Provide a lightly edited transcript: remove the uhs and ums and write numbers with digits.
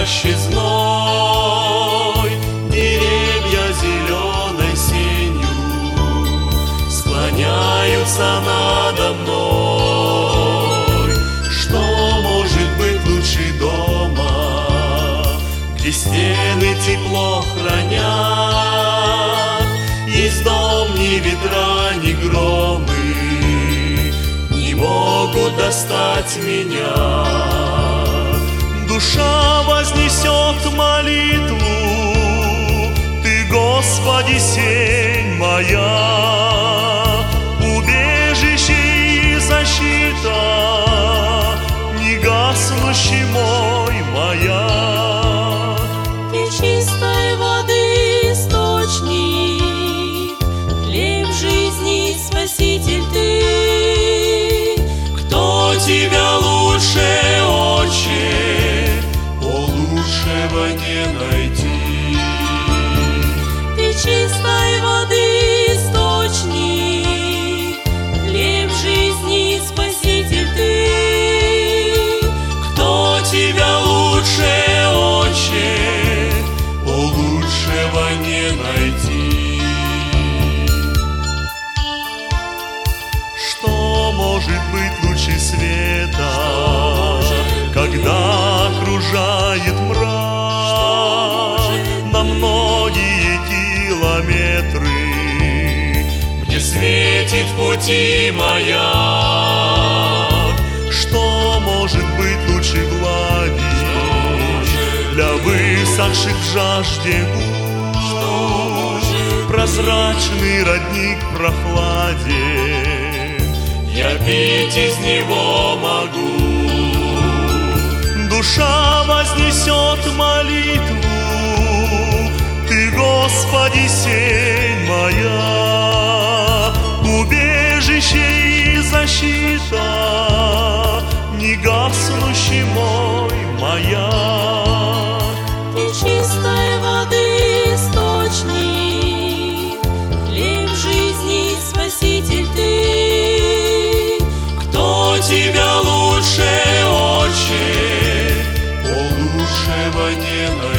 палящий зной, деревья зеленой сенью склоняются надо мной. Что может быть лучше дома, где стены тепло хранят? Есть дом, ни ветра, ни громы не могут достать меня. Душа вознесет молитву: Ты, Господи, сень моя, убежище и защита, не гаснущий мой маяк. Ты чистой воды источник, хлеб жизни, Спаситель Ты. Кто Тебя лучше, Отче? Лучшего не найти. Ты чистой воды источник, хлеб жизни, Спаситель Ты. Кто Тебя лучше, Отче? Лучшего не найти. Что может быть лучше света, когда окружает мрак на многие километры? Мне светит в пути маяк. Что может быть лучше влаги для высохших в жажде губ? Прозрачный родник в прохладе, я пить из него могу. Душа вознесет молитву: Ты, Господи, сень моя, убежище и защита, не гаснущий мой маяк. Ты чистой воды источник, хлеб жизни, Спаситель Ты. Кто Тебя лучше, Отче? Лучшего не найти.